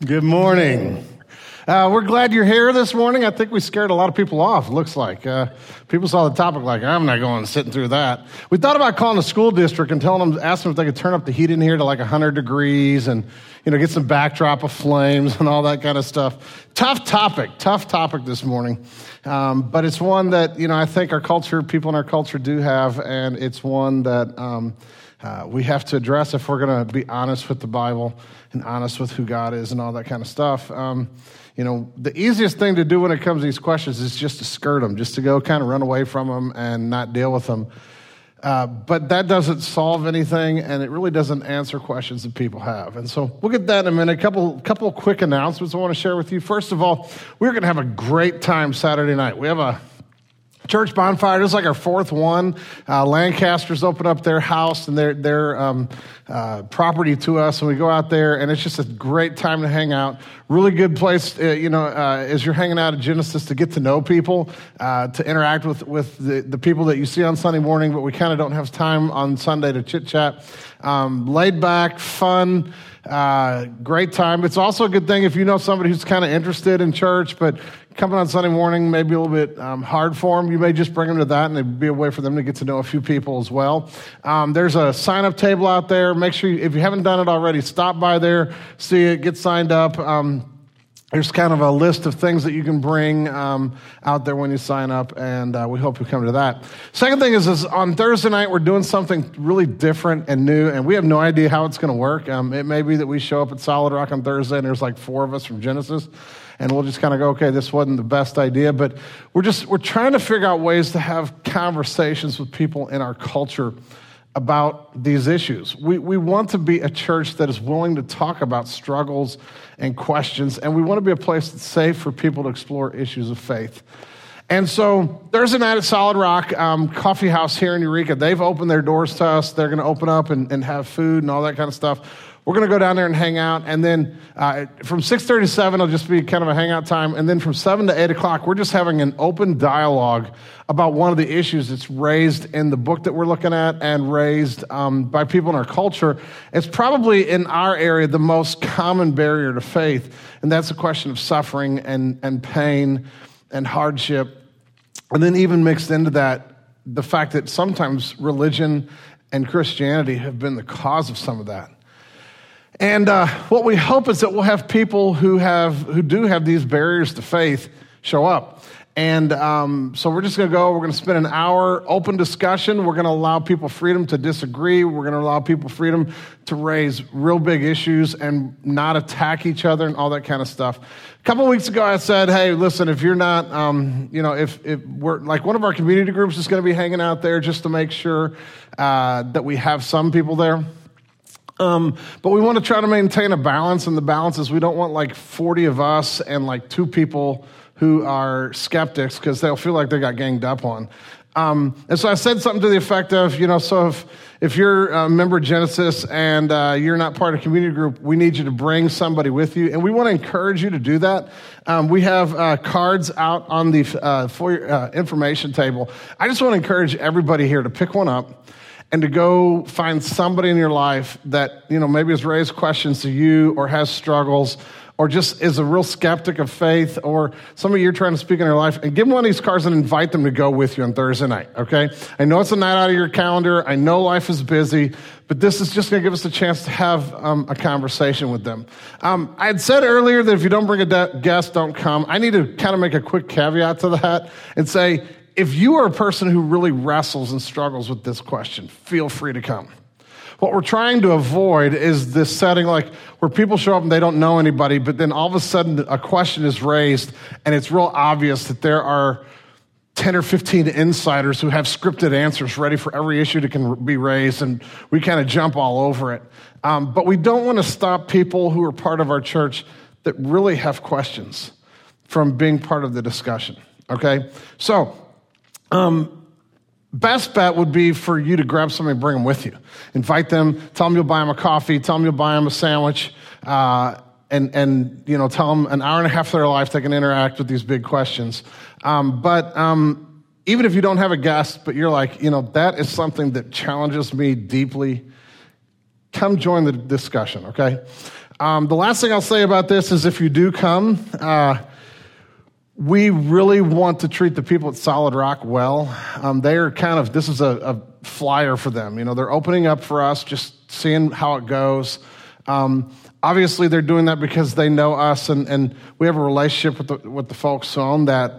Good morning. We're glad you're here this morning. I think we scared a lot of people off, looks like. People saw the topic like, I'm not going sitting through that. We thought about calling the school district and asking them if they could turn up the heat in here to like 100 degrees and, get some backdrop of flames and all that kind of stuff. Tough topic this morning. But it's one that, I think people in our culture do have, and it's one that we have to address if we're going to be honest with the Bible and honest with who God is and all that kind of stuff. The easiest thing to do when it comes to these questions is just to skirt them, just to go kind of run away from them and not deal with them. But that doesn't solve anything, and it really doesn't answer questions that people have. And so we'll get that in a minute. A couple of quick announcements I want to share with you. First of all, we're going to have a great time Saturday night. We have a church bonfire. This is like our fourth one. Lancaster's opened up their house and their property to us, and we go out there, and it's just a great time to hang out. Really good place, as you're hanging out at Genesis, to get to know people, to interact with the people that you see on Sunday morning, but we kind of don't have time on Sunday to chit-chat. Laid back, fun, great time. It's also a good thing if you know somebody who's kind of interested in church, but coming on Sunday morning may be a little bit hard for them. You may just bring them to that, and it'd be a way for them to get to know a few people as well. There's a sign-up table out there. Make sure, if you haven't done it already, stop by there, see it, get signed up. There's kind of a list of things that you can bring out there when you sign up, and we hope you come to that. Second thing is on Thursday night, we're doing something really different and new, and we have no idea how it's going to work. It may be that we show up at Solid Rock on Thursday, and there's like 4 of us from Genesis, and we'll just kind of go, okay, this wasn't the best idea, but we're trying to figure out ways to have conversations with people in our culture about these issues. We want to be a church that is willing to talk about struggles and questions, and we want to be a place that's safe for people to explore issues of faith. And so Thursday night at Solid Rock Coffee House here in Eureka, they've opened their doors to us. They're going to open up and have food and all that kind of stuff. We're going to go down there and hang out, and then from 6:30 to 7, it'll just be kind of a hangout time, and then from 7 to 8 o'clock, we're just having an open dialogue about one of the issues that's raised in the book that we're looking at and raised by people in our culture. It's probably, in our area, the most common barrier to faith, and that's the question of suffering and pain and hardship, and then even mixed into that, the fact that sometimes religion and Christianity have been the cause of some of that. And what we hope is that we'll have people who do have these barriers to faith show up. And so we're just going to go. We're going to spend an hour open discussion. We're going to allow people freedom to disagree. We're going to allow people freedom to raise real big issues and not attack each other and all that kind of stuff. A couple of weeks ago, I said, hey, listen, if you're not, if we're like one of our community groups is going to be hanging out there just to make sure that we have some people there. But we want to try to maintain a balance, and the balance is we don't want like 40 of us and like 2 people who are skeptics because they'll feel like they got ganged up on. And so I said something to the effect of, so if you're a member of Genesis and you're not part of a community group, we need you to bring somebody with you, and we want to encourage you to do that. We have cards out on the information table. I just want to encourage everybody here to pick one up and to go find somebody in your life that, maybe has raised questions to you or has struggles or just is a real skeptic of faith, or somebody you're trying to speak in their life, and give them one of these cards and invite them to go with you on Thursday night, okay? I know it's a night out of your calendar. I know life is busy, but this is just going to give us a chance to have a conversation with them. I had said earlier that if you don't bring a guest, don't come. I need to kind of make a quick caveat to that and say, if you are a person who really wrestles and struggles with this question, feel free to come. What we're trying to avoid is this setting like where people show up and they don't know anybody, but then all of a sudden a question is raised and it's real obvious that there are 10 or 15 insiders who have scripted answers ready for every issue that can be raised, and we kind of jump all over it. But we don't want to stop people who are part of our church that really have questions from being part of the discussion, okay? So, best bet would be for you to grab somebody and bring them with you. Invite them, tell them you'll buy them a coffee, tell them you'll buy them a sandwich, and tell them an hour and a half of their life they can interact with these big questions. But even if you don't have a guest, but you're like, that is something that challenges me deeply, come join the discussion, okay? The last thing I'll say about this is if you do come, we really want to treat the people at Solid Rock well. They are this is a flyer for them. You know, they're opening up for us, just seeing how it goes. Obviously, they're doing that because they know us, and we have a relationship with the folks who own that.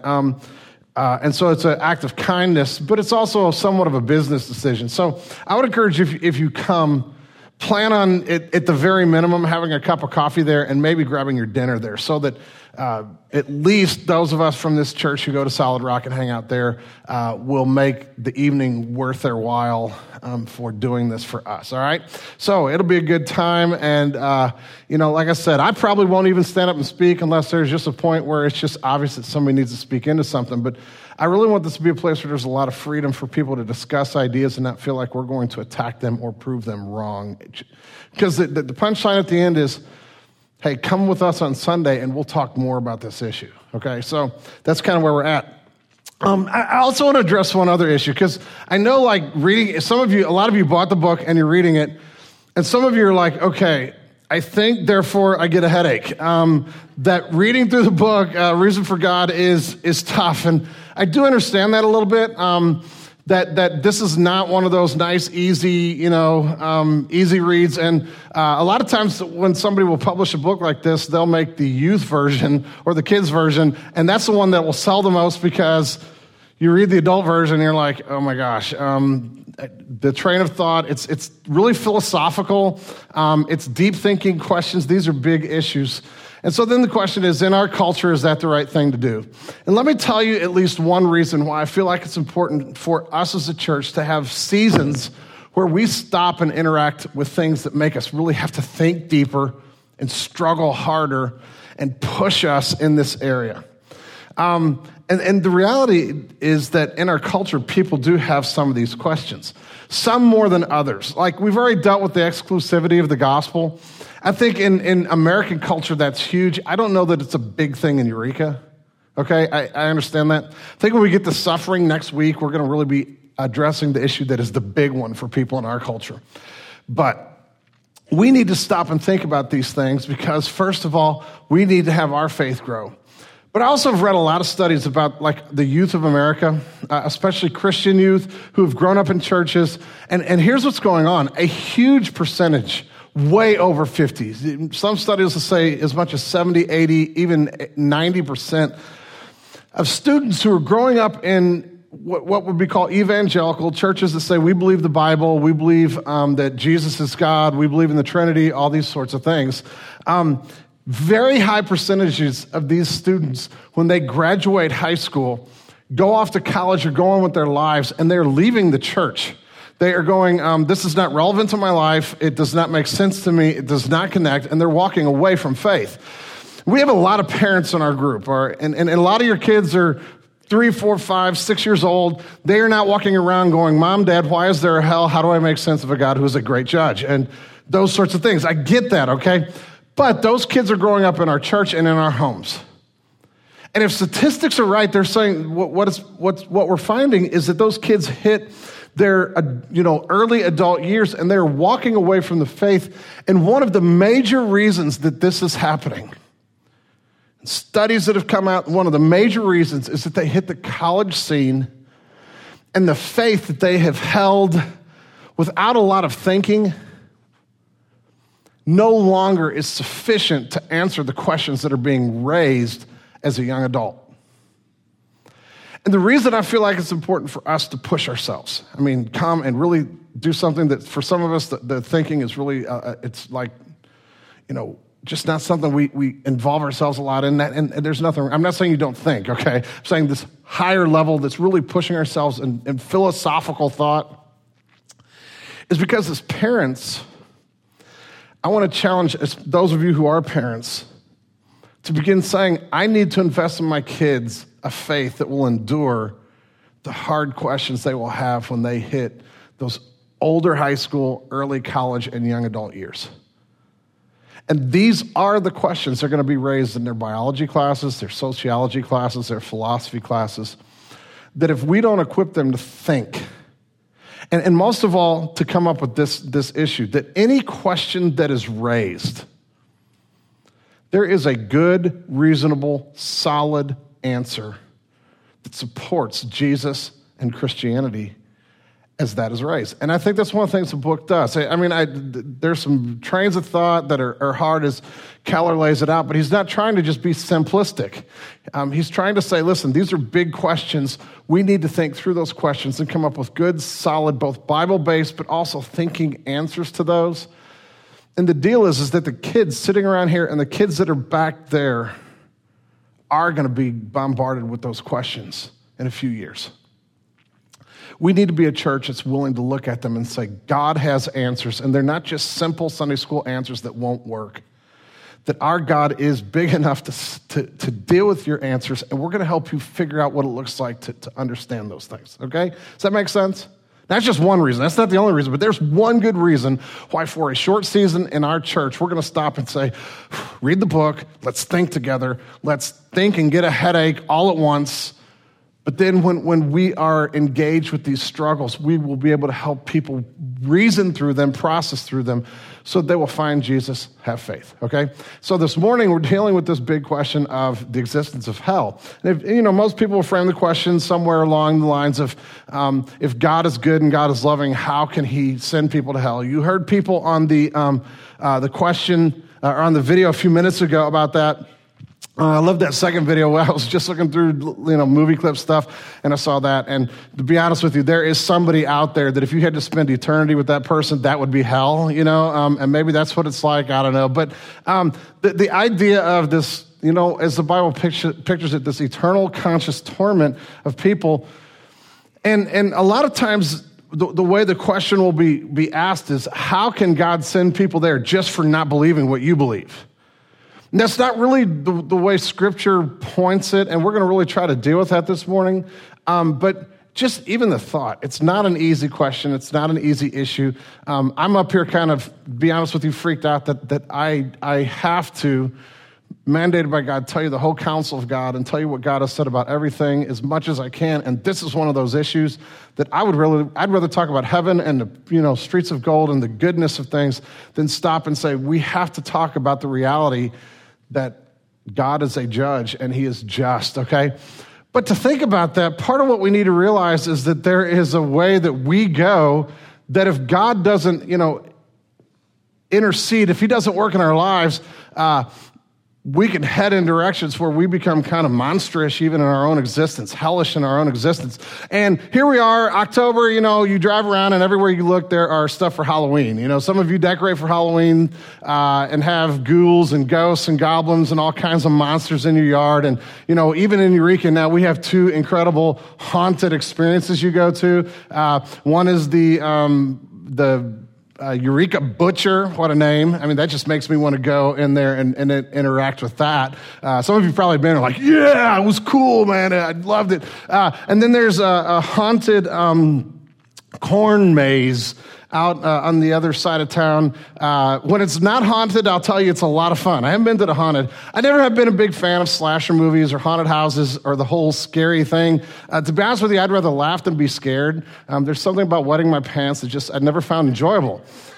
And so it's an act of kindness, but it's also somewhat of a business decision. So I would encourage you, if you come, plan on at the very minimum having a cup of coffee there and maybe grabbing your dinner there so that at least those of us from this church who go to Solid Rock and hang out there will make the evening worth their while for doing this for us, all right? So it'll be a good time, and, like I said, I probably won't even stand up and speak unless there's just a point where it's just obvious that somebody needs to speak into something, but I really want this to be a place where there's a lot of freedom for people to discuss ideas and not feel like we're going to attack them or prove them wrong. Because the punchline at the end is, hey, come with us on Sunday and we'll talk more about this issue, okay? So that's kind of where we're at. I also want to address one other issue because I know like reading, a lot of you bought the book and you're reading it, and some of you are like, okay, I think, therefore, I get a headache. That reading through the book, Reason for God, is tough. And I do understand that a little bit, that this is not one of those nice, easy, easy reads. And a lot of times when somebody will publish a book like this, they'll make the youth version or the kids version, and that's the one that will sell the most because you read the adult version and you're like, oh my gosh, the train of thought, it's really philosophical. It's deep thinking questions. These are big issues. And so then the question is, in our culture, is that the right thing to do? And let me tell you at least one reason why I feel like it's important for us as a church to have seasons where we stop and interact with things that make us really have to think deeper and struggle harder and push us in this area. And the reality is that in our culture, people do have some of these questions, some more than others. Like we've already dealt with the exclusivity of the gospel. I think in American culture, that's huge. I don't know that it's a big thing in Eureka. Okay, I understand that. I think when we get to suffering next week, we're going to really be addressing the issue that is the big one for people in our culture. But we need to stop and think about these things because, first of all, we need to have our faith grow. But I also have read a lot of studies about like the youth of America, especially Christian youth who have grown up in churches. And here's what's going on. A huge percentage, way over 50. Some studies will say as much as 70, 80, even 90% of students who are growing up in what would be called evangelical churches that say we believe the Bible, we believe that Jesus is God, we believe in the Trinity, all these sorts of things. Very high percentages of these students, when they graduate high school, go off to college or go on with their lives, and they're leaving the church. They are going, this is not relevant to my life. It does not make sense to me. It does not connect, and they're walking away from faith. We have a lot of parents in our group, and a lot of your kids are 3, 4, 5, 6 years old. They are not walking around going, Mom, Dad, why is there a hell? How do I make sense of a God who is a great judge? And those sorts of things. I get that, okay? But those kids are growing up in our church and in our homes. And if statistics are right, they're saying what we're finding is that those kids hit their early adult years and they're walking away from the faith. And one of the major reasons that this is happening, studies that have come out, one of the major reasons is that they hit the college scene and the faith that they have held without a lot of thinking no longer is sufficient to answer the questions that are being raised as a young adult. And the reason I feel like it's important for us to push ourselves, come and really do something that for some of us, the thinking is really, it's like, just not something we involve ourselves a lot in that. And there's nothing, I'm not saying you don't think, okay? I'm saying this higher level that's really pushing ourselves in philosophical thought is because as parents, I want to challenge those of you who are parents to begin saying, I need to invest in my kids a faith that will endure the hard questions they will have when they hit those older high school, early college, and young adult years. And these are the questions that are going to be raised in their biology classes, their sociology classes, their philosophy classes, that if we don't equip them to think, and most of all, to come up with this issue, that any question that is raised There is a good, reasonable, solid answer that supports Jesus and Christianity as that is raised. And I think that's one of the things the book does. I mean, there's some trains of thought that are hard as Keller lays it out, but he's not trying to just be simplistic. He's trying to say, listen, these are big questions. We need to think through those questions and come up with good, solid, both Bible-based, but also thinking answers to those. And the deal is that the kids sitting around here and the kids that are back there are going to be bombarded with those questions in a few years. We need to be a church that's willing to look at them and say, God has answers, and they're not just simple Sunday school answers that won't work. That our God is big enough to deal with your answers, and we're going to help you figure out what it looks like to understand those things, okay? Does that make sense? That's just one reason. That's not the only reason, but there's one good reason why for a short season in our church, we're going to stop and say, read the book, let's think together, let's think and get a headache all at once. But then when we are engaged with these struggles, we will be able to help people reason through them, process through them, so they will find Jesus, have faith, okay? So this morning, we're dealing with this big question of the existence of hell. And most people will frame the question somewhere along the lines of, if God is good and God is loving, how can he send people to hell? You heard people on the question, or on the video a few minutes ago about that. I love that second video. I was just looking through, movie clip stuff, and I saw that. And to be honest with you, there is somebody out there that if you had to spend eternity with that person, that would be hell, and maybe that's what it's like. I don't know. But the idea of this, as the Bible pictures it, this eternal conscious torment of people, and a lot of times the way the question will be asked is, how can God send people there just for not believing what you believe? And that's not really the way Scripture points it, and we're going to really try to deal with that this morning. But just even the thought, it's not an easy question. It's not an easy issue. I'm up here kind of, be honest with you, freaked out that I have to, mandated by God, tell you the whole counsel of God and tell you what God has said about everything as much as I can. And this is one of those issues that I'd rather talk about heaven and the streets of gold and the goodness of things than stop and say we have to talk about the reality that God is a judge and he is just, okay? But to think about that, part of what we need to realize is that there is a way that we go that if God doesn't, intercede, if he doesn't work in our lives, we can head in directions where we become kind of monstrous even in our own existence, hellish in our own existence. And here we are, October, you drive around and everywhere you look, there are stuff for Halloween. Some of you decorate for Halloween and have ghouls and ghosts and goblins and all kinds of monsters in your yard. And, even in Eureka now, we have two incredible haunted experiences you go to. One is the Eureka Butcher, what a name. I mean, that just makes me want to go in there and interact with that. Some of you probably been like, yeah, it was cool, man. I loved it. And then there's a haunted corn maze out on the other side of town. When it's not haunted, I'll tell you it's a lot of fun. I haven't been to the haunted. I never have been a big fan of slasher movies or haunted houses or the whole scary thing. To be honest with you, I'd rather laugh than be scared. There's something about wetting my pants that I'd never found enjoyable.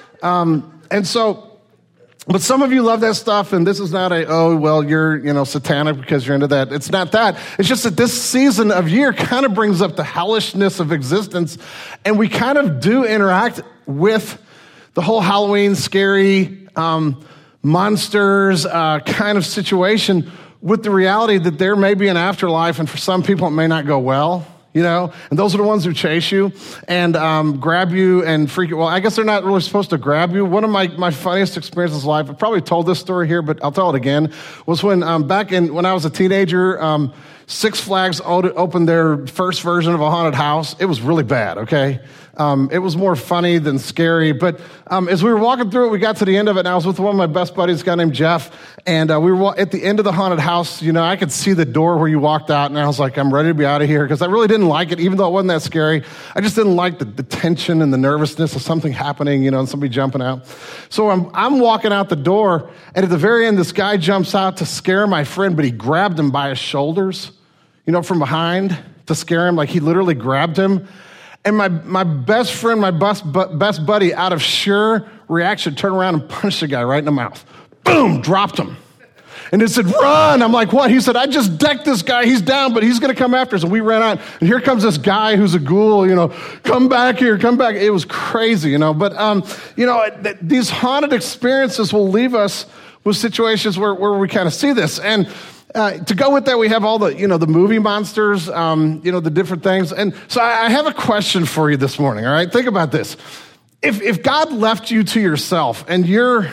But some of you love that stuff, and this is not you're, satanic because you're into that. It's not that. It's just that this season of year kind of brings up the hellishness of existence, and we kind of do interact with the whole Halloween scary monsters kind of situation with the reality that there may be an afterlife, and for some people it may not go well. And those are the ones who chase you and grab you and freak you. Well, I guess they're not really supposed to grab you. One of my funniest experiences in life, I've probably told this story here, but I'll tell it again, was when when I was a teenager, Six Flags opened their first version of a haunted house. It was really bad, okay? It was more funny than scary. But as we were walking through it, we got to the end of it, and I was with one of my best buddies, a guy named Jeff, and we were at the end of the haunted house. I could see the door where you walked out, and I was like, I'm ready to be out of here, because I really didn't like it, even though it wasn't that scary. I just didn't like the tension and the nervousness of something happening, and somebody jumping out. So I'm walking out the door, and at the very end, this guy jumps out to scare my friend, but he grabbed him by his shoulders, from behind to scare him. Like he literally grabbed him. And my best friend, my best buddy, out of sheer reaction, turned around and punched the guy right in the mouth. Boom, dropped him. And it said, run. I'm like, what? He said, I just decked this guy. He's down, but he's going to come after us. And we ran out. And here comes this guy who's a ghoul, come back here, come back. It was crazy, But, these haunted experiences will leave us with situations where we kind of see this. And to go with that, we have all the movie monsters, the different things. And so I have a question for you this morning, all right? Think about this. If God left you to yourself and your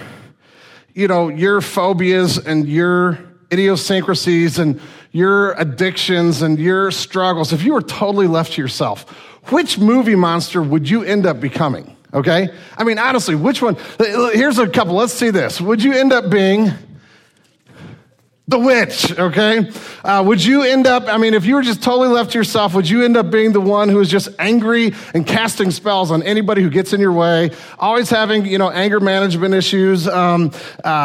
phobias and your idiosyncrasies and your addictions and your struggles, if you were totally left to yourself, which movie monster would you end up becoming, okay? I mean, honestly, which one? Here's a couple. Let's see this. Would you end up being the witch, okay? Would you end up, if you were just totally left to yourself, would you end up being the one who is just angry and casting spells on anybody who gets in your way, always having, anger management issues, and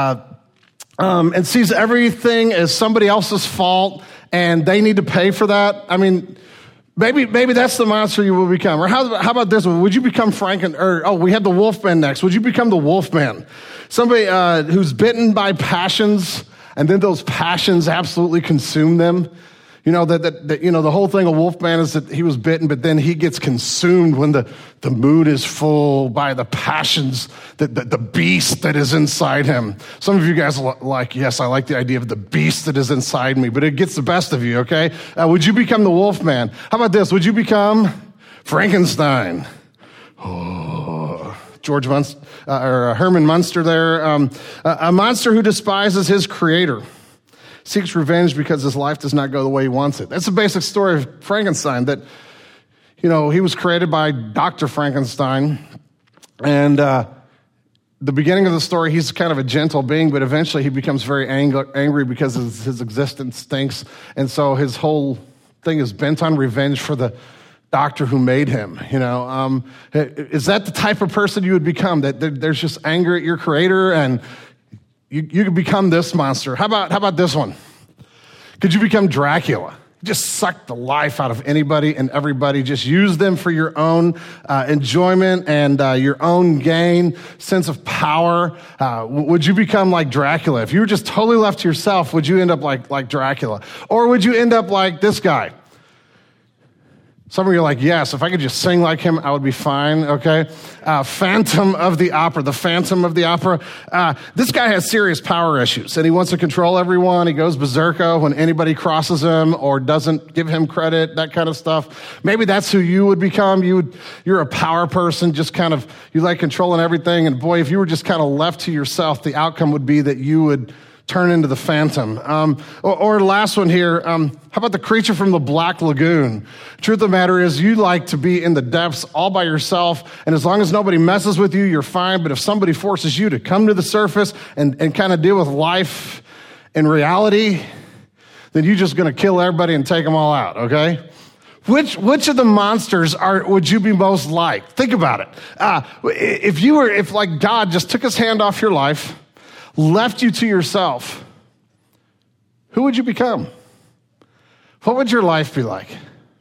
sees everything as somebody else's fault and they need to pay for that? Maybe that's the monster you will become. Or how about this one? Would you become we have the Wolfman next. Would you become the Wolfman? Somebody who's bitten by passions, and then those passions absolutely consume them. The whole thing of Wolfman is that he was bitten, but then he gets consumed when the mood is full by the passions, the beast that is inside him. Some of you guys are like, yes, I like the idea of the beast that is inside me, but it gets the best of you, okay? Would you become the Wolfman? How about this? Would you become Frankenstein? Herman Munster there. A monster who despises his creator, seeks revenge because his life does not go the way he wants it. That's the basic story of Frankenstein, that, he was created by Dr. Frankenstein. And the beginning of the story, he's kind of a gentle being, but eventually he becomes very angry because his existence stinks. And so his whole thing is bent on revenge for the doctor who made him, Is that the type of person you would become? That there's just anger at your creator, and you could become this monster. How about this one? Could you become Dracula? Just suck the life out of anybody and everybody. Just use them for your own enjoyment and your own gain, sense of power. Would you become like Dracula? If you were just totally left to yourself, would you end up like Dracula? Or would you end up like this guy? Some of you are like, yes, if I could just sing like him, I would be fine, okay? Phantom of the Opera, the Phantom of the Opera. This guy has serious power issues, and he wants to control everyone. He goes berserko when anybody crosses him or doesn't give him credit, that kind of stuff. Maybe that's who you would become. You're a power person, just kind of, you like controlling everything. And boy, if you were just kind of left to yourself, the outcome would be that you would turn into the Phantom. Or last one here, how about the creature from the Black Lagoon? Truth of the matter is, you like to be in the depths all by yourself, and as long as nobody messes with you, you're fine. But if somebody forces you to come to the surface and kind of deal with life in reality, then you're just going to kill everybody and take them all out, okay? Which of the monsters would you be most like? Think about it. If like God just took his hand off your life, left you to yourself, who would you become? What would your life be like?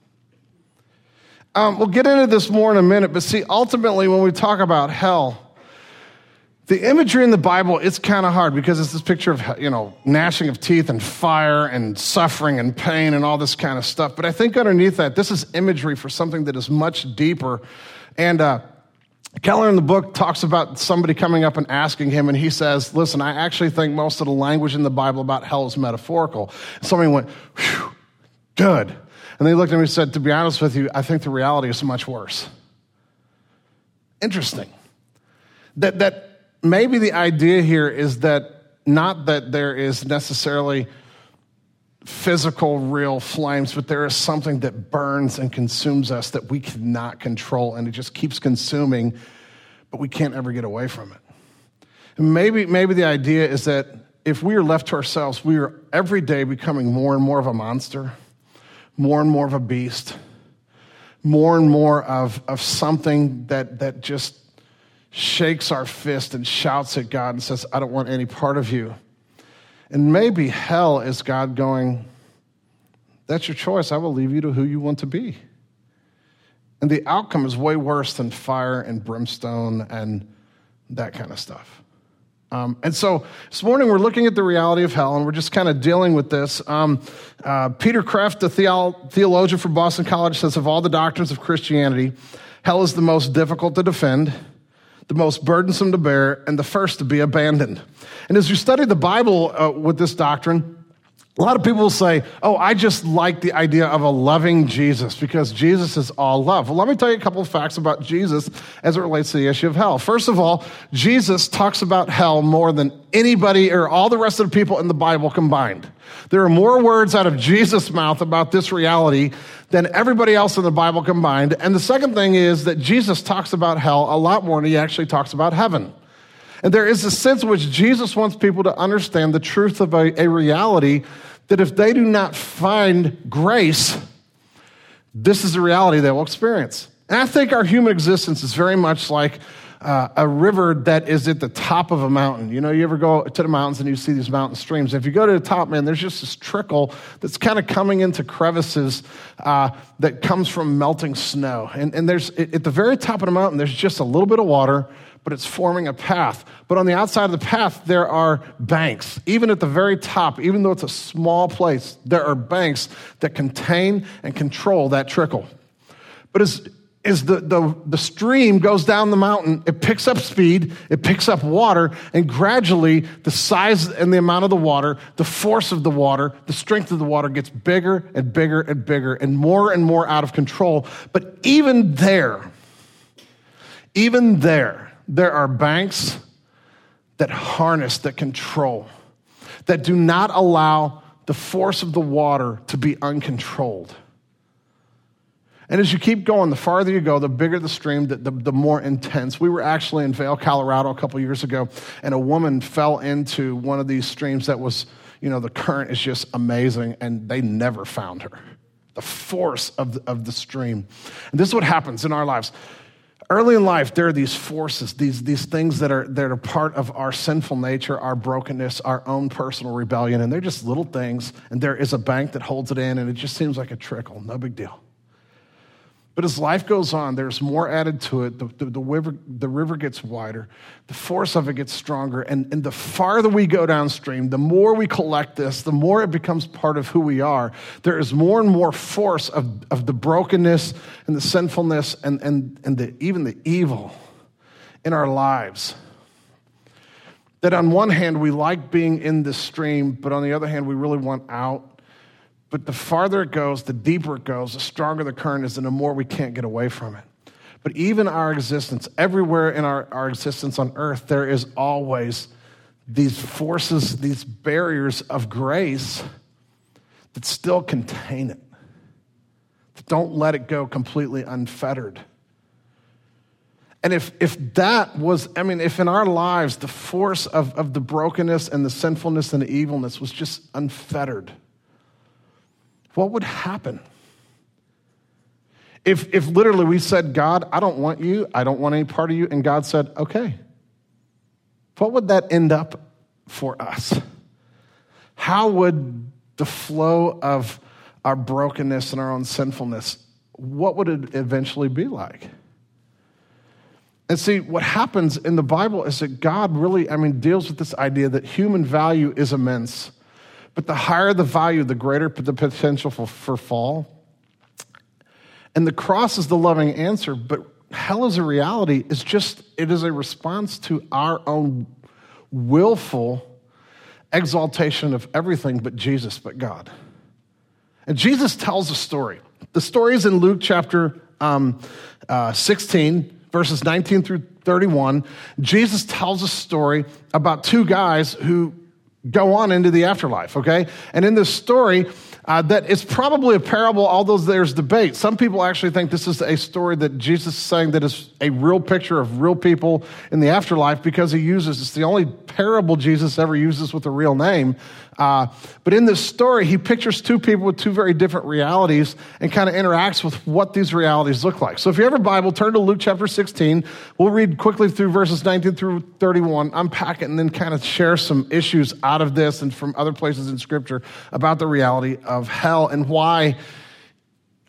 We'll get into this more in a minute, but see, ultimately, when we talk about hell, the imagery in the Bible, it's kind of hard because it's this picture of, gnashing of teeth and fire and suffering and pain and all this kind of stuff. But I think underneath that, this is imagery for something that is much deeper. And Keller in the book talks about somebody coming up and asking him, and he says, listen, I actually think most of the language in the Bible about hell is metaphorical. Somebody went, whew, good. And they looked at him and said, to be honest with you, I think the reality is much worse. Interesting. That maybe the idea here is that not that there is necessarily physical, real flames, but there is something that burns and consumes us that we cannot control, and it just keeps consuming, but we can't ever get away from it. And maybe the idea is that if we are left to ourselves, we are every day becoming more and more of a monster, more and more of a beast, more and more of something that just shakes our fist and shouts at God and says, I don't want any part of you. And maybe hell is God going, that's your choice. I will leave you to who you want to be. And the outcome is way worse than fire and brimstone and that kind of stuff. And so this morning we're looking at the reality of hell, and we're just kind of dealing with this. Peter Kreeft, the theologian from Boston College, says of all the doctrines of Christianity, hell is the most difficult to defend, the most burdensome to bear, and the first to be abandoned. And as you study the Bible with this doctrine, a lot of people will say, oh, I just like the idea of a loving Jesus because Jesus is all love. Well, let me tell you a couple of facts about Jesus as it relates to the issue of hell. First of all, Jesus talks about hell more than anybody or all the rest of the people in the Bible combined. There are more words out of Jesus' mouth about this reality than everybody else in the Bible combined. And the second thing is that Jesus talks about hell a lot more than he actually talks about heaven. And there is a sense in which Jesus wants people to understand the truth of a reality that if they do not find grace, this is the reality they will experience. And I think our human existence is very much like a river that is at the top of a mountain. You know, you ever go to the mountains and you see these mountain streams. If you go to the top, man, there's just this trickle that's kind of coming into crevices that comes from melting snow. And there's at the very top of the mountain, there's just a little bit of water, but it's forming a path. But on the outside of the path, there are banks. Even at the very top, even though it's a small place, there are banks that contain and control that trickle. But as the stream goes down the mountain, it picks up speed, it picks up water, and gradually the size and the amount of the water, the force of the water, the strength of the water gets bigger and bigger and bigger and more out of control. But even there, there are banks that harness, that control, that do not allow the force of the water to be uncontrolled. And as you keep going, the farther you go, the bigger the stream, the more intense. We were actually in Vail, Colorado a couple years ago, and a woman fell into one of these streams that was, the current is just amazing, and they never found her. The force of the stream. And this is what happens in our lives. Early in life, there are these forces, these things that are part of our sinful nature, our brokenness, our own personal rebellion, and they're just little things, and there is a bank that holds it in, and it just seems like a trickle, no big deal. But as life goes on, there's more added to it. The river gets wider. The force of it gets stronger. And the farther we go downstream, the more we collect this, the more it becomes part of who we are. There is more and more force of the brokenness and the sinfulness and even the evil in our lives. That on one hand, we like being in this stream, but on the other hand, we really want out. But the farther it goes, the deeper it goes, the stronger the current is, and the more we can't get away from it. But even our existence, everywhere in our existence on earth, there is always these forces, these barriers of grace that still contain it, that don't let it go completely unfettered. And if in our lives, the force of the brokenness and the sinfulness and the evilness was just unfettered, what would happen? If literally we said, God, I don't want you, I don't want any part of you, and God said, okay, what would that end up for us? How would the flow of our brokenness and our own sinfulness, what would it eventually be like? And see, what happens in the Bible is that God really, deals with this idea that human value is immense. But the higher the value, the greater the potential for fall. And the cross is the loving answer, but hell as a reality is it is a response to our own willful exaltation of everything but Jesus, but God. And Jesus tells a story. The story is in Luke chapter 16, verses 19 through 31. Jesus tells a story about two guys who go on into the afterlife, okay? And in this story, that it's probably a parable, although there's debate. Some people actually think this is a story that Jesus is saying that is a real picture of real people in the afterlife because it's the only parable Jesus ever uses with a real name. But in this story, he pictures two people with two very different realities and kind of interacts with what these realities look like. So if you have a Bible, turn to Luke chapter 16. We'll read quickly through verses 19 through 31, unpack it, and then kind of share some issues out of this and from other places in Scripture about the reality of hell and why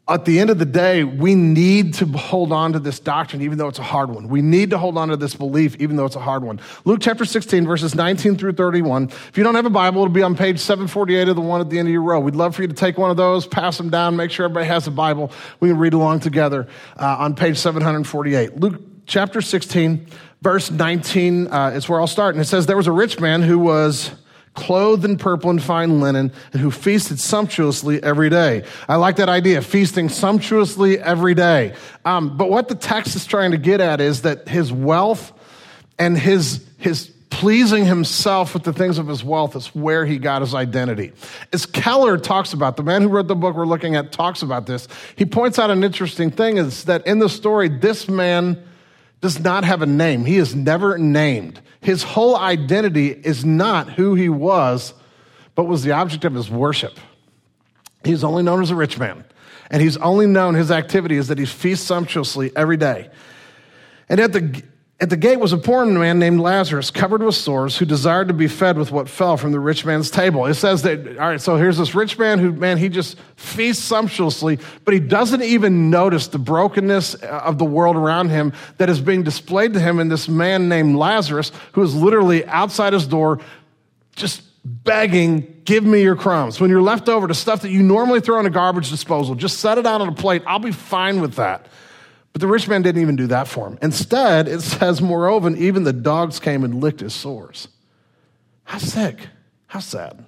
at the end of the day, we need to hold on to this doctrine, even though it's a hard one. We need to hold on to this belief, even though it's a hard one. Luke chapter 16, verses 19 through 31. If you don't have a Bible, it'll be on page 748 of the one at the end of your row. We'd love for you to take one of those, pass them down, make sure everybody has a Bible. We can read along together on page 748. Luke chapter 16, verse 19 is where I'll start. And it says, there was a rich man who was clothed in purple and fine linen, and who feasted sumptuously every day. I like that idea, feasting sumptuously every day. But what the text is trying to get at is that his wealth and his pleasing himself with the things of his wealth is where he got his identity. As Keller talks about, the man who wrote the book we're looking at talks about this, he points out an interesting thing is that in the story, this man does not have a name. He is never named. His whole identity is not who he was, but was the object of his worship. He's only known as a rich man. And he's only known, his activity is that he feasts sumptuously every day. And at the gate was a poor man named Lazarus, covered with sores, who desired to be fed with what fell from the rich man's table. It says that, all right, so here's this rich man who, he just feasts sumptuously, but he doesn't even notice the brokenness of the world around him that is being displayed to him in this man named Lazarus, who is literally outside his door, just begging, give me your crumbs. When you're left over to stuff that you normally throw in a garbage disposal, just set it out on a plate. I'll be fine with that. But the rich man didn't even do that for him. Instead, it says, moreover, even the dogs came and licked his sores. How sick. How sad.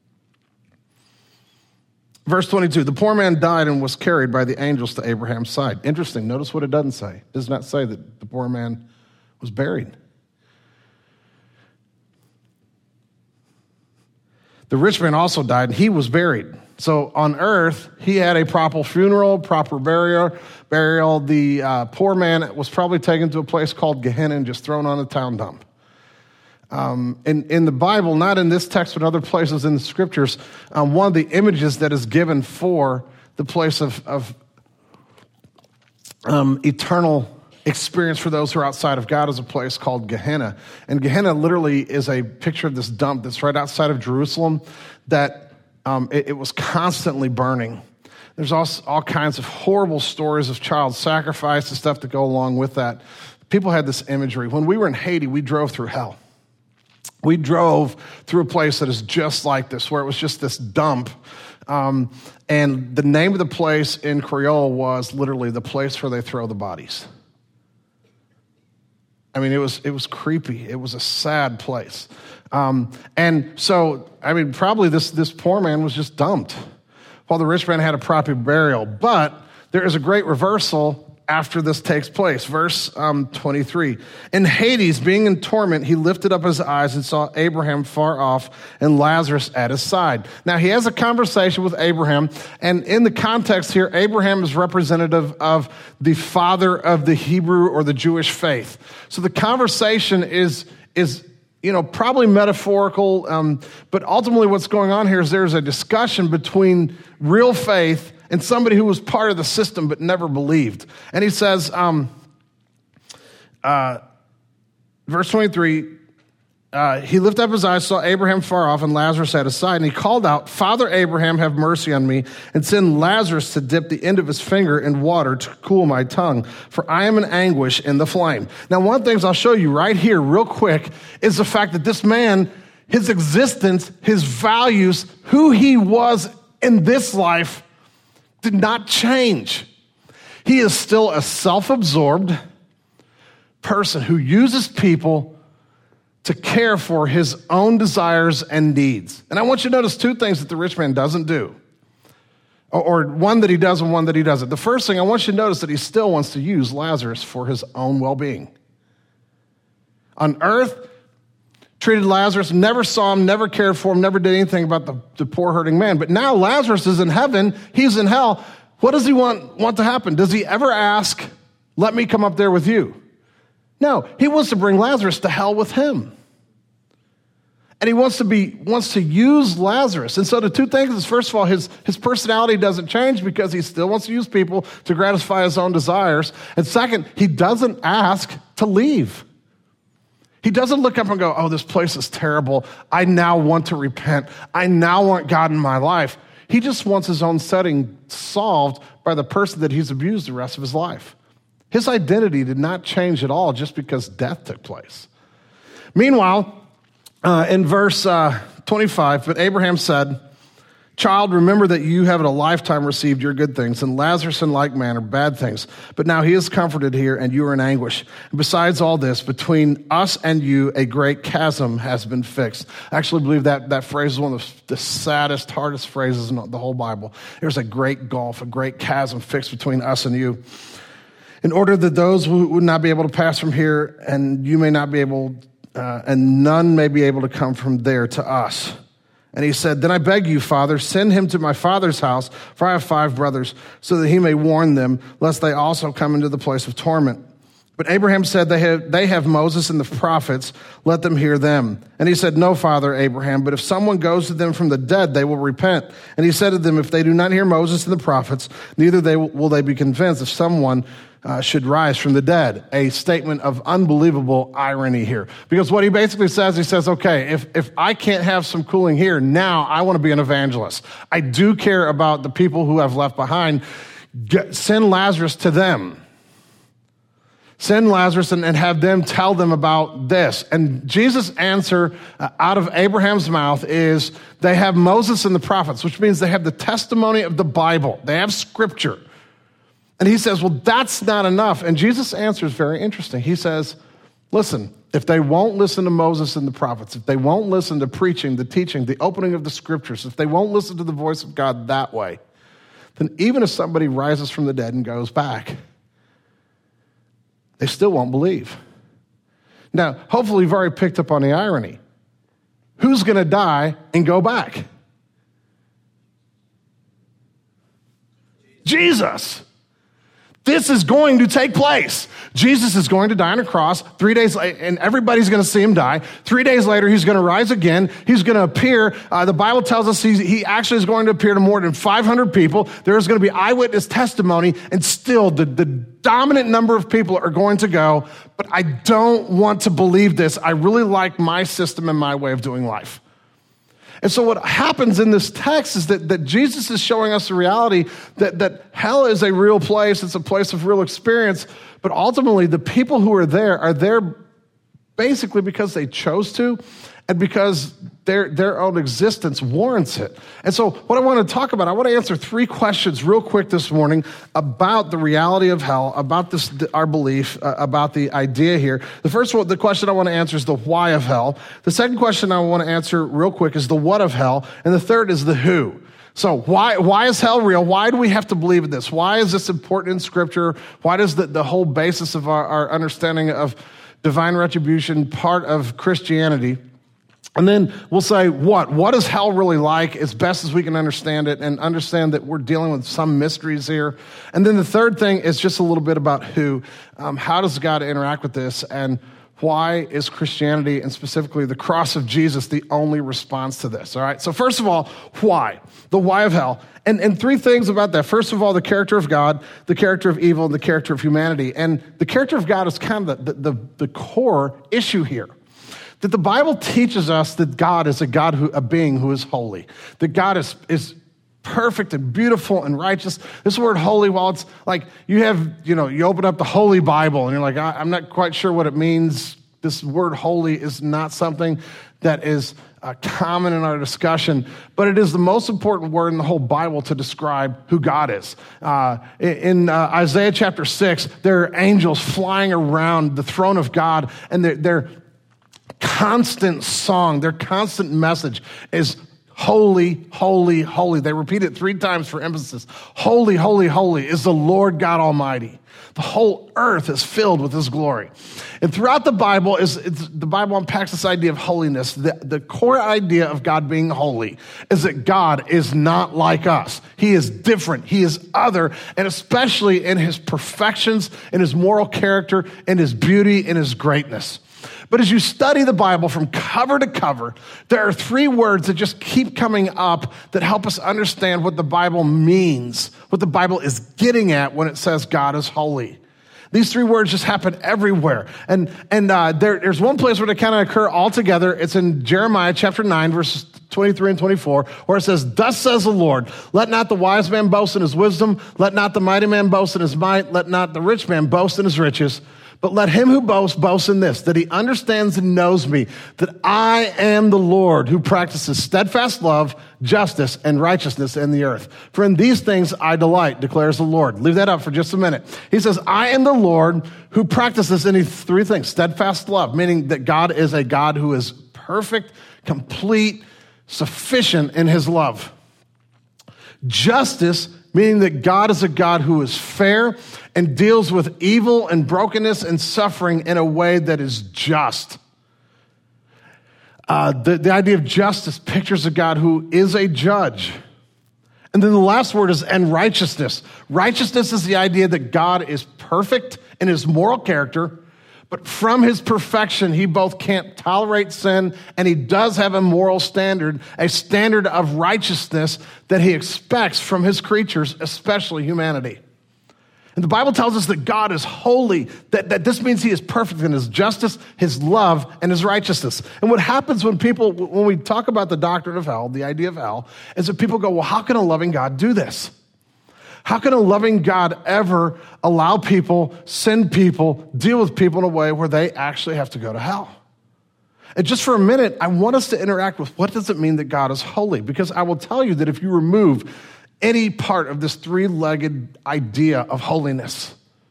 Verse 22, the poor man died and was carried by the angels to Abraham's side. Interesting. Notice what it doesn't say. It does not say that the poor man was buried. The rich man also died, and he was buried. So on earth, he had a proper funeral, proper burial. The poor man was probably taken to a place called Gehenna and just thrown on a town dump. In the Bible, not in this text, but other places in the scriptures, one of the images that is given for the place of eternal experience for those who are outside of God is a place called Gehenna. And Gehenna literally is a picture of this dump that's right outside of Jerusalem that it was constantly burning. There's also all kinds of horrible stories of child sacrifice and stuff that go along with that. People had this imagery. When we were in Haiti, we drove through hell. We drove through a place that is just like this, where it was just this dump. And the name of the place in Creole was literally the place where they throw the bodies. I mean, it was creepy. It was a sad place. And so, probably this poor man was just dumped while the rich man had a proper burial. But there is a great reversal after this takes place. Verse 23. In Hades, being in torment, he lifted up his eyes and saw Abraham far off and Lazarus at his side. Now, he has a conversation with Abraham, and in the context here, Abraham is representative of the father of the Hebrew or the Jewish faith. So the conversation is probably metaphorical, but ultimately what's going on here is there's a discussion between real faith and somebody who was part of the system but never believed. And he says, verse 23, he lifted up his eyes, saw Abraham far off and Lazarus at his side, and he called out, Father Abraham, have mercy on me, and send Lazarus to dip the end of his finger in water to cool my tongue, for I am in anguish in the flame. Now, one of the things I'll show you right here real quick is the fact that this man, his existence, his values, who he was in this life did not change. He is still a self-absorbed person who uses people to care for his own desires and needs. And I want you to notice two things that the rich man doesn't do. Or one that he does and one that he doesn't. The first thing, I want you to notice that he still wants to use Lazarus for his own well-being. On earth, treated Lazarus, never saw him, never cared for him, never did anything about the poor hurting man. But now Lazarus is in heaven, he's in hell. What does he want to happen? Does he ever ask, let me come up there with you? No, he wants to bring Lazarus to hell with him. And he wants to use Lazarus. And so the two things is, first of all, his personality doesn't change because he still wants to use people to gratify his own desires. And second, he doesn't ask to leave. He doesn't look up and go, oh, this place is terrible. I now want to repent. I now want God in my life. He just wants his own setting solved by the person that he's abused the rest of his life. His identity did not change at all just because death took place. Meanwhile, in verse 25, but Abraham said, "Child, remember that you have in a lifetime received your good things, and Lazarus in like manner bad things. But now he is comforted here, and you are in anguish. And besides all this, between us and you, a great chasm has been fixed." I actually believe that phrase is one of the saddest, hardest phrases in the whole Bible. There's a great gulf, a great chasm fixed between us and you, in order that those who would not be able to pass from here, and you may not be able, and none may be able to come from there to us. And he said, "Then I beg you, Father, send him to my father's house, for I have 5 brothers, so that he may warn them, lest they also come into the place of torment." But Abraham said, they have Moses and the prophets, let them hear them. And he said, "No, Father Abraham, but if someone goes to them from the dead, they will repent." And he said to them, "If they do not hear Moses and the prophets, neither will they be convinced if someone should rise from the dead." A statement of unbelievable irony here. Because what he basically says, he says, okay, if I can't have some cooling here, now I want to be an evangelist. I do care about the people who have left behind. Send Lazarus to them. Send Lazarus and have them tell them about this. And Jesus' answer out of Abraham's mouth is, they have Moses and the prophets, which means they have the testimony of the Bible. They have scripture. And he says, well, that's not enough. And Jesus' answer is very interesting. He says, listen, if they won't listen to Moses and the prophets, if they won't listen to preaching, the teaching, the opening of the scriptures, if they won't listen to the voice of God that way, then even if somebody rises from the dead and goes back, they still won't believe. Now, hopefully you've already picked up on the irony. Who's going to die and go back? Jesus. This is going to take place. Jesus is going to die on a cross 3 days later, and everybody's going to see him die. 3 days later, he's going to rise again. He's going to appear. The Bible tells us he actually is going to appear to more than 500 people. There's going to be eyewitness testimony, and still the dominant number of people are going to go, but I don't want to believe this. I really like my system and my way of doing life. And so what happens in this text is that Jesus is showing us the reality that hell is a real place. It's a place of real experience. But ultimately, the people who are there basically because they chose to and because their own existence warrants it. And so what I want to talk about, I want to answer 3 questions real quick this morning about the reality of hell, about our belief, about the idea here. The first one, the question I want to answer is the why of hell. The second question I want to answer real quick is the what of hell. And the third is the who. So why is hell real? Why do we have to believe in this? Why is this important in Scripture? Why does the whole basis of our understanding of divine retribution part of Christianity? And then we'll say, what is hell really like as best as we can understand it, and understand that we're dealing with some mysteries here. And then the third thing is just a little bit about who. How does God interact with this, and why is Christianity, and specifically the cross of Jesus, the only response to this? All right, so first of all, why? The why of hell. And 3 things about that. First of all, the character of God, the character of evil, and the character of humanity. And the character of God is kind of the core issue here. That the Bible teaches us that God is a being who is holy. That God is perfect and beautiful and righteous. This word holy, while it's like you open up the Holy Bible and you're like, I'm not quite sure what it means. This word holy is not something that is common in our discussion, but it is the most important word in the whole Bible to describe who God is. In Isaiah chapter 6, there are angels flying around the throne of God, and their constant song, their constant message is holy, holy, holy. They repeat it 3 times for emphasis. Holy, holy, holy is the Lord God Almighty. The whole earth is filled with his glory. And throughout the Bible, the Bible unpacks this idea of holiness. The core idea of God being holy is that God is not like us. He is different. He is other, and especially in his perfections, in his moral character, in his beauty, in his greatness. But as you study the Bible from cover to cover, there are 3 words that just keep coming up that help us understand what the Bible means, what the Bible is getting at when it says God is holy. These 3 words just happen everywhere. And there's one place where they kind of occur all together. It's in Jeremiah chapter 9, verses 23 and 24, where it says, thus says the Lord, let not the wise man boast in his wisdom, let not the mighty man boast in his might, let not the rich man boast in his riches, but let him who boasts boast in this, that he understands and knows me, that I am the Lord who practices steadfast love, justice, and righteousness in the earth. For in these things I delight, declares the Lord. Leave that up for just a minute. He says, I am the Lord who practices any three things. Steadfast love, meaning that God is a God who is perfect, complete, sufficient in his love. Justice, meaning that God is a God who is fair and deals with evil and brokenness and suffering in a way that is just. The idea of justice pictures a God who is a judge. And then the last word is and righteousness. Righteousness is the idea that God is perfect in his moral character, but from his perfection, he both can't tolerate sin and he does have a moral standard, a standard of righteousness that he expects from his creatures, especially humanity. And the Bible tells us that God is holy, that this means he is perfect in his justice, his love, and his righteousness. And what happens when we talk about the doctrine of hell, the idea of hell, is that people go, well, how can a loving God do this? How can a loving God ever allow people, send people, deal with people in a way where they actually have to go to hell? And just for a minute, I want us to interact with what does it mean that God is holy? Because I will tell you that if you remove any part of this three-legged idea of holiness,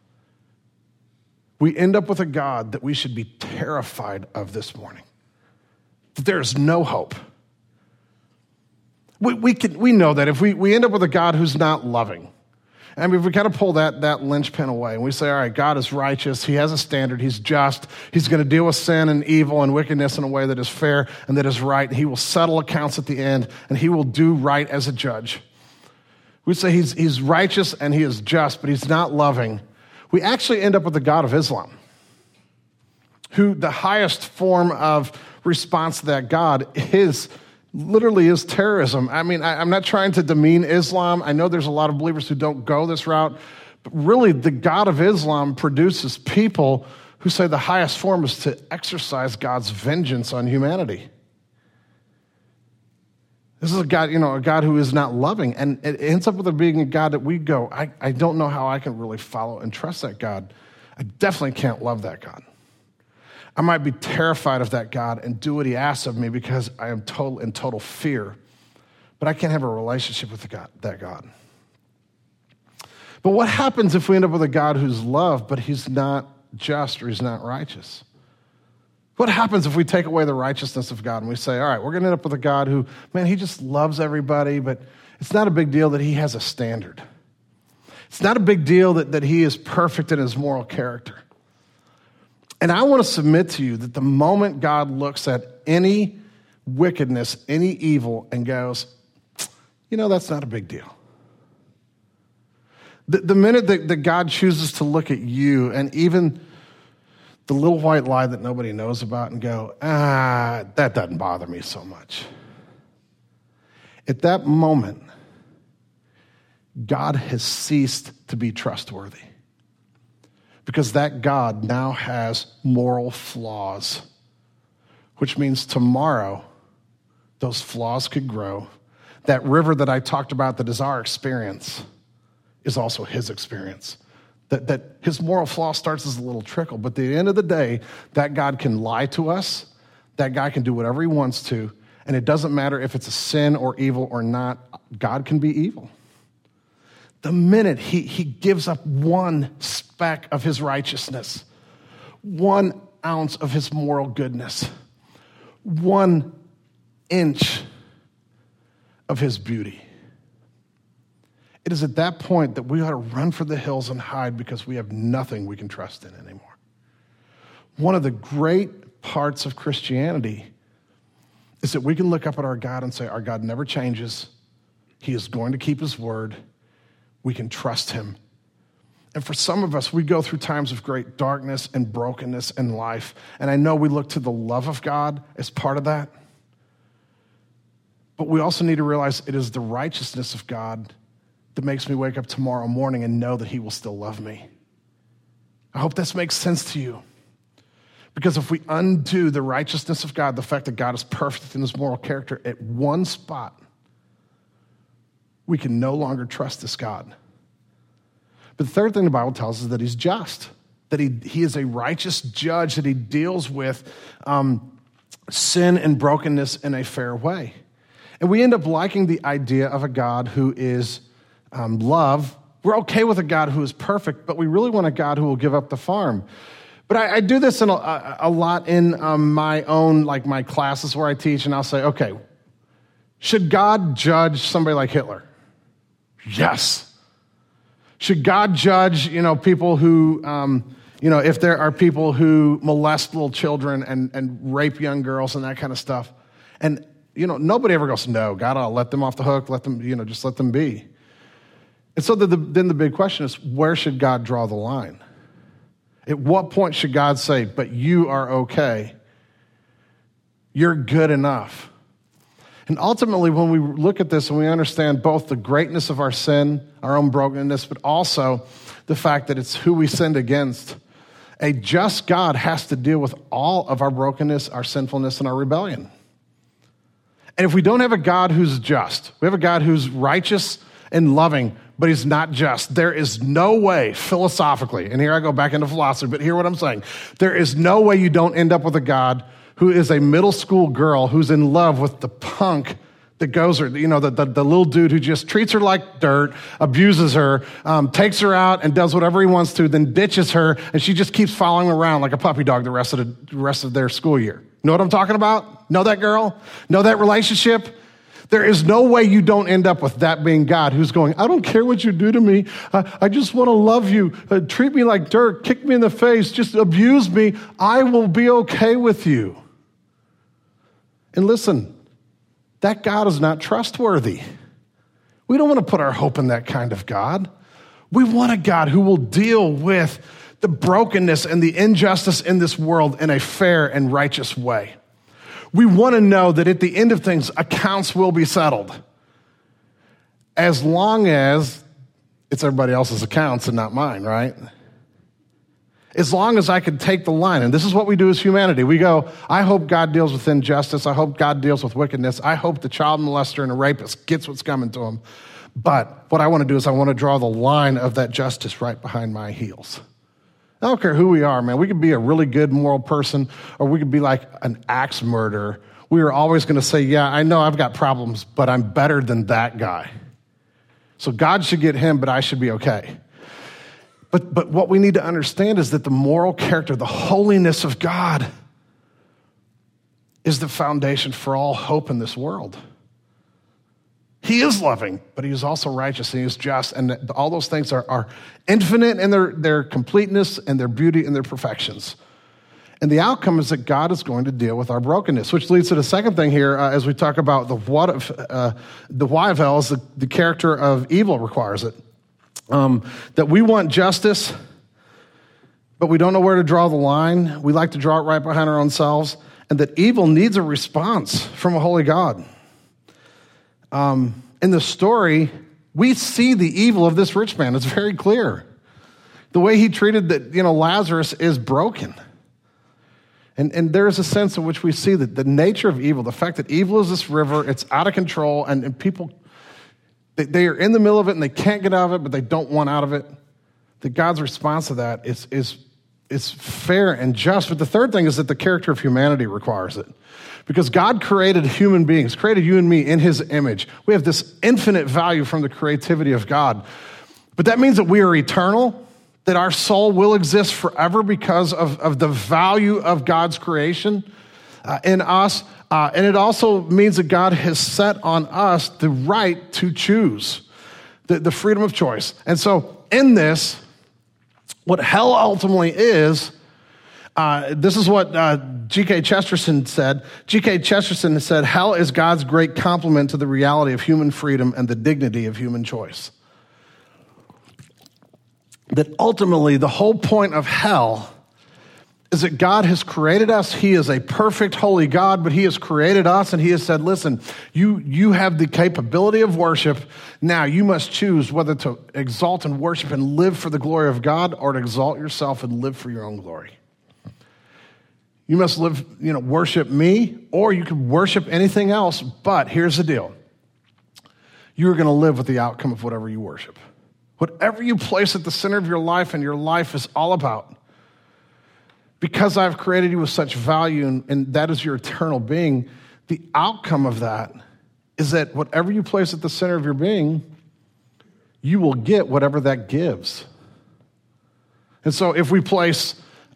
we end up with a God that we should be terrified of this morning. That there is no hope. We know that if we end up with a God who's not loving, I mean, if we kind of pull that linchpin away and we say, all right, God is righteous, he has a standard, he's just, he's going to deal with sin and evil and wickedness in a way that is fair and that is right, and he will settle accounts at the end, and he will do right as a judge. We say he's righteous and he is just, but he's not loving. We actually end up with the God of Islam, who the highest form of response to that God literally is terrorism. I mean, I'm not trying to demean Islam. I know there's a lot of believers who don't go this route, but really the God of Islam produces people who say the highest form is to exercise God's vengeance on humanity. This is a God who is not loving, and it ends up with it being a God that we go, I don't know how I can really follow and trust that God. I definitely can't love that God. I might be terrified of that God and do what he asks of me because I am in total fear, but I can't have a relationship with that God. But what happens if we end up with a God who's love, but he's not just or he's not righteous? What happens if we take away the righteousness of God and we say, all right, we're going to end up with a God who, man, he just loves everybody, but it's not a big deal that he has a standard. It's not a big deal that he is perfect in his moral character. And I want to submit to you that the moment God looks at any wickedness, any evil, and goes, that's not a big deal. The minute that God chooses to look at you and even the little white lie that nobody knows about and go, that doesn't bother me so much. At that moment, God has ceased to be trustworthy. Because that God now has moral flaws, which means tomorrow those flaws could grow. That river that I talked about that is our experience is also his experience. That his moral flaw starts as a little trickle, but at the end of the day, that God can lie to us, that God can do whatever he wants to, and it doesn't matter if it's a sin or evil or not, God can be evil. The minute he gives up one speck of his righteousness, 1 ounce of his moral goodness, 1 inch of his beauty, it is at that point that we ought to run for the hills and hide because we have nothing we can trust in anymore. One of the great parts of Christianity is that we can look up at our God and say, our God never changes. He is going to keep his word. We can trust him. And for some of us, we go through times of great darkness and brokenness in life. And I know we look to the love of God as part of that. But we also need to realize it is the righteousness of God that makes me wake up tomorrow morning and know that he will still love me. I hope this makes sense to you. Because if we undo the righteousness of God, the fact that God is perfect in his moral character at one spot, we can no longer trust this God. But the third thing the Bible tells us is that he's just, that he is a righteous judge, that he deals with sin and brokenness in a fair way. And we end up liking the idea of a God who is love. We're okay with a God who is perfect, but we really want a God who will give up the farm. But I do this in a lot in my own, like my classes where I teach, and I'll say, okay, should God judge somebody like Hitler? Yes. Should God judge, people who, if there are people who molest little children and rape young girls and that kind of stuff? And, nobody ever goes, no, God, I'll let them off the hook, let them, just let them be. And so then the big question is, where should God draw the line? At what point should God say, but you are okay? You're good enough. And ultimately, when we look at this and we understand both the greatness of our sin, our own brokenness, but also the fact that it's who we sinned against, a just God has to deal with all of our brokenness, our sinfulness, and our rebellion. And if we don't have a God who's just, we have a God who's righteous and loving, but he's not just. There is no way, philosophically, and here I go back into philosophy, but hear what I'm saying. There is no way you don't end up with a God who is a middle school girl who's in love with the punk that goes her, the little dude who just treats her like dirt, abuses her, takes her out and does whatever he wants to, then ditches her, and she just keeps following him around like a puppy dog the rest of their school year. Know what I'm talking about? Know that girl? Know that relationship? There is no way you don't end up with that being God who's going, I don't care what you do to me. I just want to love you. Treat me like dirt. Kick me in the face. Just abuse me. I will be okay with you. And listen, that God is not trustworthy. We don't want to put our hope in that kind of God. We want a God who will deal with the brokenness and the injustice in this world in a fair and righteous way. We want to know that at the end of things, accounts will be settled. As long as it's everybody else's accounts and not mine, right? As long as I can take the line. And this is what we do as humanity. We go, I hope God deals with injustice. I hope God deals with wickedness. I hope the child molester and the rapist gets what's coming to him. But what I want to do is I want to draw the line of that justice right behind my heels. I don't care who we are, man. We could be a really good moral person, or we could be like an axe murderer. We are always going to say, yeah, I know I've got problems, but I'm better than that guy. So God should get him, but I should be okay. But what we need to understand is that the moral character, the holiness of God, is the foundation for all hope in this world. He is loving, but he is also righteous and he is just. And all those things are infinite in their completeness and their beauty and their perfections. And the outcome is that God is going to deal with our brokenness, which leads to the second thing here as we talk about the why of hell is the character of evil requires it. That we want justice, but we don't know where to draw the line. We like to draw it right behind our own selves. And that evil needs a response from a holy God. In the story, we see the evil of this rich man. It's very clear. The way he treated Lazarus is broken. And there's a sense in which we see that the nature of evil, the fact that evil is this river, it's out of control, and people, they are in the middle of it and they can't get out of it, but they don't want out of it. That God's response to that is fair and just. But the third thing is that the character of humanity requires it. Because God created human beings, created you and me in his image. We have this infinite value from the creativity of God. But that means that we are eternal, that our soul will exist forever because of the value of God's creation in us. And it also means that God has set on us the right to choose, the freedom of choice. And so in this, what hell ultimately is, this is what G.K. Chesterton said. G.K. Chesterton said, hell is God's great compliment to the reality of human freedom and the dignity of human choice. That ultimately the whole point of hell is that God has created us. He is a perfect, holy God, but he has created us and he has said, listen, you have the capability of worship. Now you must choose whether to exalt and worship and live for the glory of God or to exalt yourself and live for your own glory. You must live, worship me, or you could worship anything else. But here's the deal. You're going to live with the outcome of whatever you worship. Whatever you place at the center of your life, and your life is all about. Because I've created you with such value, and that is your eternal being, the outcome of that is that whatever you place at the center of your being, you will get whatever that gives. And so if we place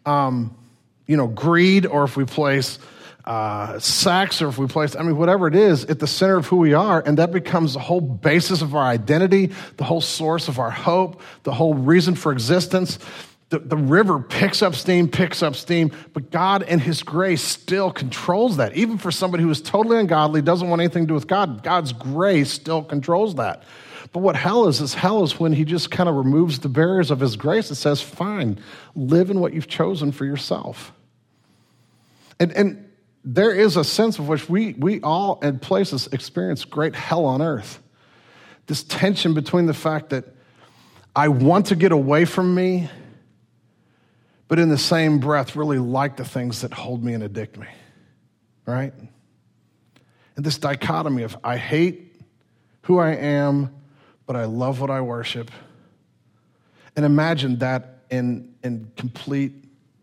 greed, or if we place sex, or if we place, whatever it is, at the center of who we are, and that becomes the whole basis of our identity, the whole source of our hope, the whole reason for existence, the river picks up steam, but God in his grace still controls that. Even for somebody who is totally ungodly, doesn't want anything to do with God, God's grace still controls that. But what hell is when he just kind of removes the barriers of his grace and says, fine, live in what you've chosen for yourself. And there is a sense of which we all in places experience great hell on earth. This tension between the fact that I want to get away from me, but in the same breath really like the things that hold me and addict me, right? And this dichotomy of I hate who I am, but I love what I worship. And imagine that in complete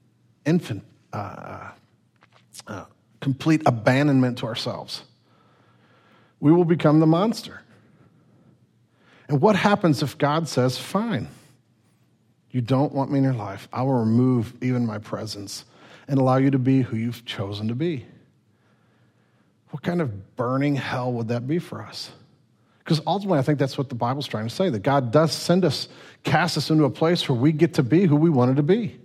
complete abandonment to ourselves. We will become the monster. And what happens if God says, fine, you don't want me in your life. I will remove even my presence and allow you to be who you've chosen to be. What kind of burning hell would that be for us? Because ultimately, I think that's what the Bible's trying to say, that God does cast us into a place where we get to be who we wanted to be.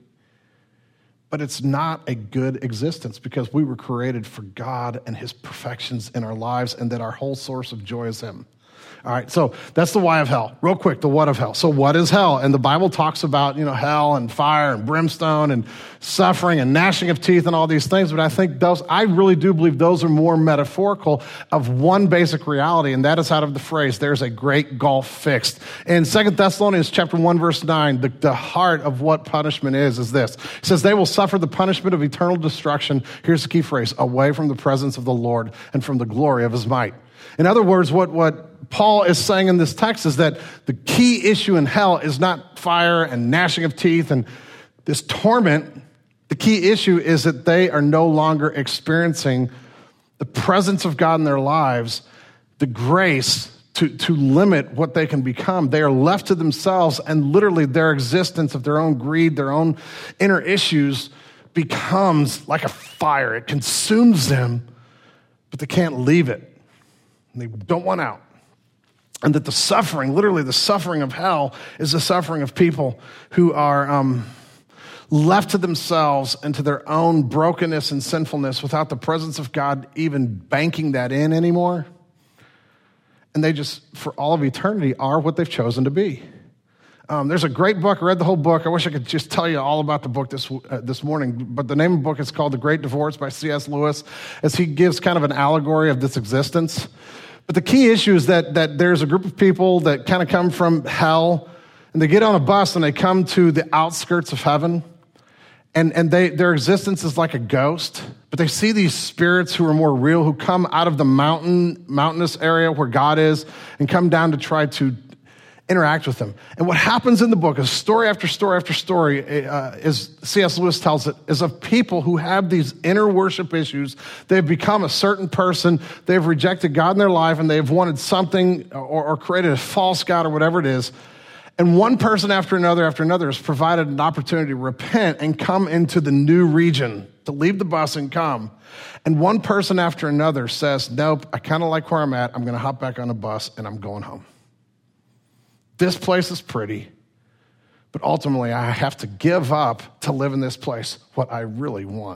But it's not a good existence because we were created for God and his perfections in our lives, and that our whole source of joy is him. All right, so that's the why of hell. Real quick, the what of hell. So what is hell? And the Bible talks about, hell and fire and brimstone and suffering and gnashing of teeth and all these things, but I really do believe those are more metaphorical of one basic reality, and that is out of the phrase, there's a great gulf fixed. In 2 Thessalonians chapter 1, verse 9, the heart of what punishment is this. It says, they will suffer the punishment of eternal destruction, here's the key phrase, away from the presence of the Lord and from the glory of his might. In other words, what Paul is saying in this text is that the key issue in hell is not fire and gnashing of teeth and this torment. The key issue is that they are no longer experiencing the presence of God in their lives, the grace to limit what they can become. They are left to themselves, and literally their existence of their own greed, their own inner issues becomes like a fire. It consumes them, but they can't leave it. And they don't want out. And that the suffering, literally the suffering of hell, is the suffering of people who are left to themselves and to their own brokenness and sinfulness without the presence of God even banking that in anymore. And they just, for all of eternity, are what they've chosen to be. There's a great book. I read the whole book. I wish I could just tell you all about the book this morning, but the name of the book is called The Great Divorce by C.S. Lewis, as he gives kind of an allegory of this existence. But the key issue is that there's a group of people that kind of come from hell, and they get on a bus and they come to the outskirts of heaven, and their existence is like a ghost, but they see these spirits who are more real, who come out of the mountainous area where God is, and come down to try to interact with them. And what happens in the book is story after story after story, as C.S. Lewis tells it, is of people who have these inner worship issues. They've become a certain person. They've rejected God in their life, and they've wanted something or created a false God or whatever it is. And one person after another has provided an opportunity to repent and come into the new region, to leave the bus and come. And one person after another says, nope, I kind of like where I'm at. I'm going to hop back on a bus and I'm going home. This place is pretty, but ultimately I have to give up to live in this place what I really want.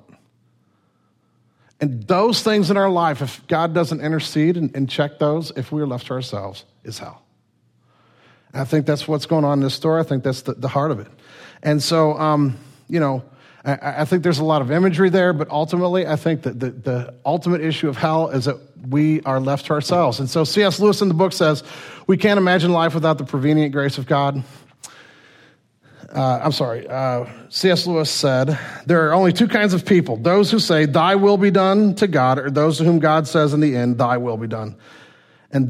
And those things in our life, if God doesn't intercede and check those, if we're left to ourselves, is hell. And I think that's what's going on in this story. I think that's the heart of it. And so, I think there's a lot of imagery there, but ultimately I think that the ultimate issue of hell is that we are left to ourselves. And so C.S. Lewis in the book says, we can't imagine life without the prevenient grace of God. C.S. Lewis said, there are only two kinds of people, those who say, thy will be done to God, or those to whom God says in the end, thy will be done. And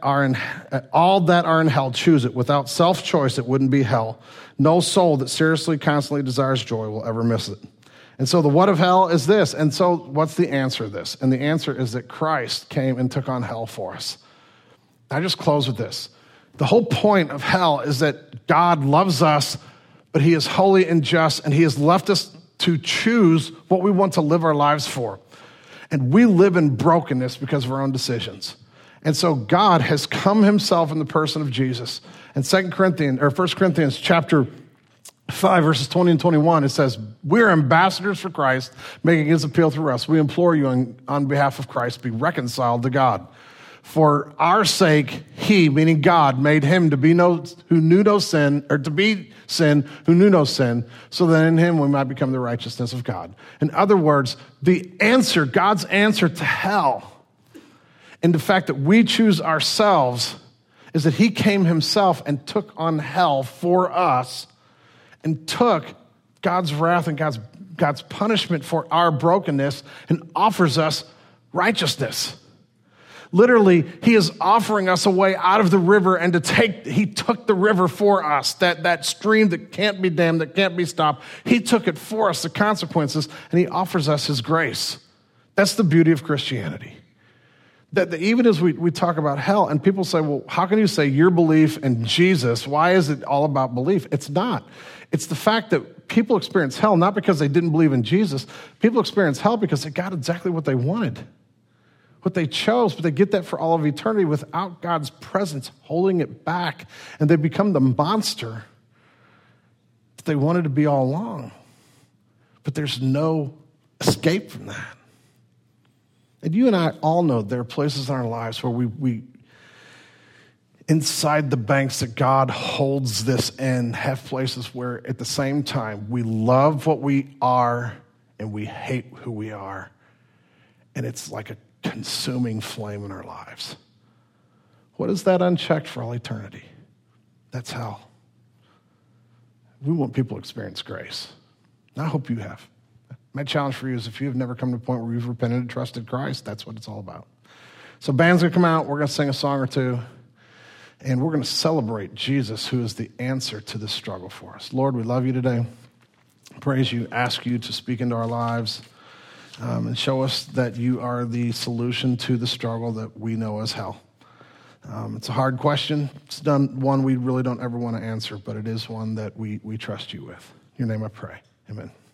all that are in hell choose it. Without self-choice, it wouldn't be hell. No soul that seriously, constantly desires joy will ever miss it. And so the what of hell is this. And so what's the answer to this? And the answer is that Christ came and took on hell for us. I just close with this. The whole point of hell is that God loves us, but he is holy and just, and he has left us to choose what we want to live our lives for. And we live in brokenness because of our own decisions. And so God has come himself in the person of Jesus. And 1 Corinthians chapter 5, verses 20 and 21, it says, we're ambassadors for Christ, making his appeal through us. We implore you on behalf of Christ, be reconciled to God. For our sake, he, meaning God, made him to be who knew no sin, or to be sin who knew no sin, so that in him we might become the righteousness of God. In other words, God's answer to hell, and the fact that we choose ourselves, is that he came himself and took on hell for us, and took God's wrath and God's punishment for our brokenness, and offers us righteousness. Literally, he is offering us a way out of the river, and he took the river for us, that stream that can't be dammed, that can't be stopped. He took it for us, the consequences, and he offers us his grace. That's the beauty of Christianity. That even as we talk about hell, and people say, well, how can you say your belief in Jesus, why is it all about belief? It's not. It's the fact that people experience hell not because they didn't believe in Jesus. People experience hell because they got exactly what they wanted, what they chose, but they get that for all of eternity without God's presence holding it back, and they become the monster that they wanted to be all along. But there's no escape from that. And you and I all know there are places in our lives where we inside the banks that God holds this in, have places where at the same time we love what we are and we hate who we are. And it's like a consuming flame in our lives. What is that unchecked for all eternity? That's hell. We want people to experience grace. And I hope you have. My challenge for you is if you have never come to a point where you've repented and trusted Christ, that's what it's all about. So band's going to come out. We're going to sing a song or two. And we're going to celebrate Jesus, who is the answer to this struggle for us. Lord, we love you today. Praise you, ask you to speak into our lives and show us that you are the solution to the struggle that we know as hell. It's a hard question. It's one we really don't ever want to answer, but it is one that we trust you with. In your name I pray. Amen.